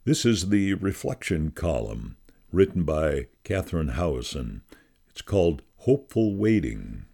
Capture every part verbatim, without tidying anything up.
This is the reflection column written by Catherine Howison. It's called Hopeful Waiting.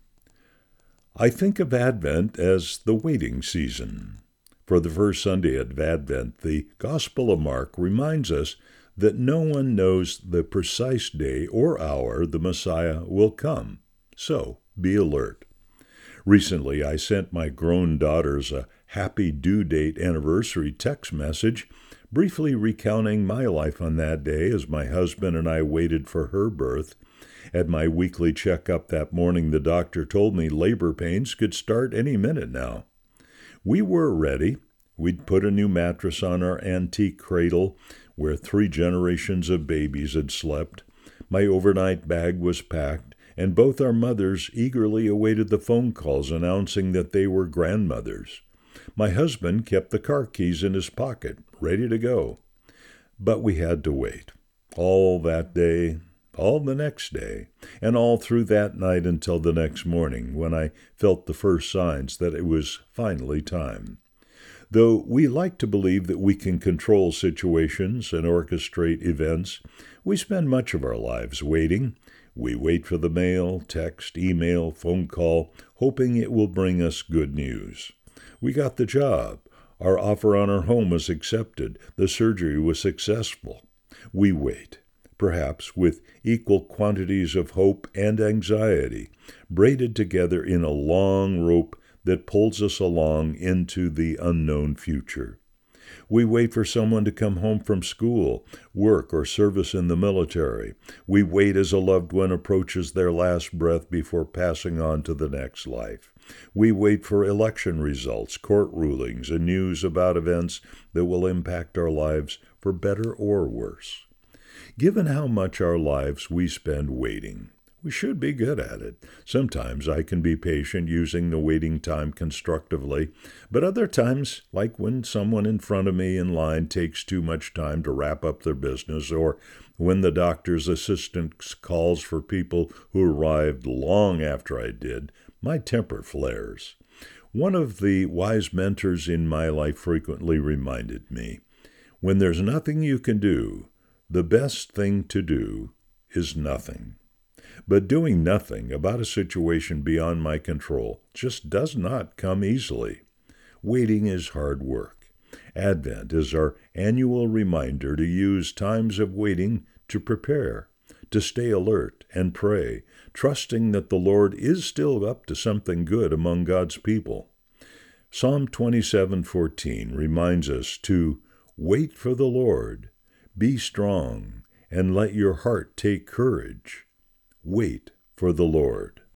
I think of Advent as the waiting season. For the first Sunday of Advent, the Gospel of Mark reminds us that no one knows the precise day or hour the Messiah will come. So, be alert. Recently, I sent my grown daughters a happy due date anniversary text message, briefly recounting my life on that day as my husband and I waited for her birth. At my weekly checkup that morning, the doctor told me labor pains could start any minute now. We were ready. We'd put a new mattress on our antique cradle where three generations of babies had slept. My overnight bag was packed, and both our mothers eagerly awaited the phone calls announcing that they were grandmothers. My husband kept the car keys in his pocket, ready to go. But we had to wait. All that day, all the next day, and all through that night until the next morning, when I felt the first signs that it was finally time. Though we like to believe that we can control situations and orchestrate events, we spend much of our lives waiting. We wait for the mail, text, email, phone call, hoping it will bring us good news. We got the job. Our offer on our home was accepted. The surgery was successful. We wait, perhaps with equal quantities of hope and anxiety, braided together in a long rope that pulls us along into the unknown future. We wait for someone to come home from school, work, or service in the military. We wait as a loved one approaches their last breath before passing on to the next life. We wait for election results, court rulings, and news about events that will impact our lives for better or worse. Given how much our lives we spend waiting, we should be good at it. Sometimes I can be patient using the waiting time constructively, but other times, like when someone in front of me in line takes too much time to wrap up their business, or when the doctor's assistant calls for people who arrived long after I did, my temper flares. One of the wise mentors in my life frequently reminded me, when there's nothing you can do, the best thing to do is nothing. But doing nothing about a situation beyond my control just does not come easily. Waiting is hard work. Advent is our annual reminder to use times of waiting to prepare, to stay alert and pray, trusting that the Lord is still up to something good among God's people. Psalm twenty-seven fourteen reminds us to wait for the Lord, be strong, and let your heart take courage. Wait for the Lord.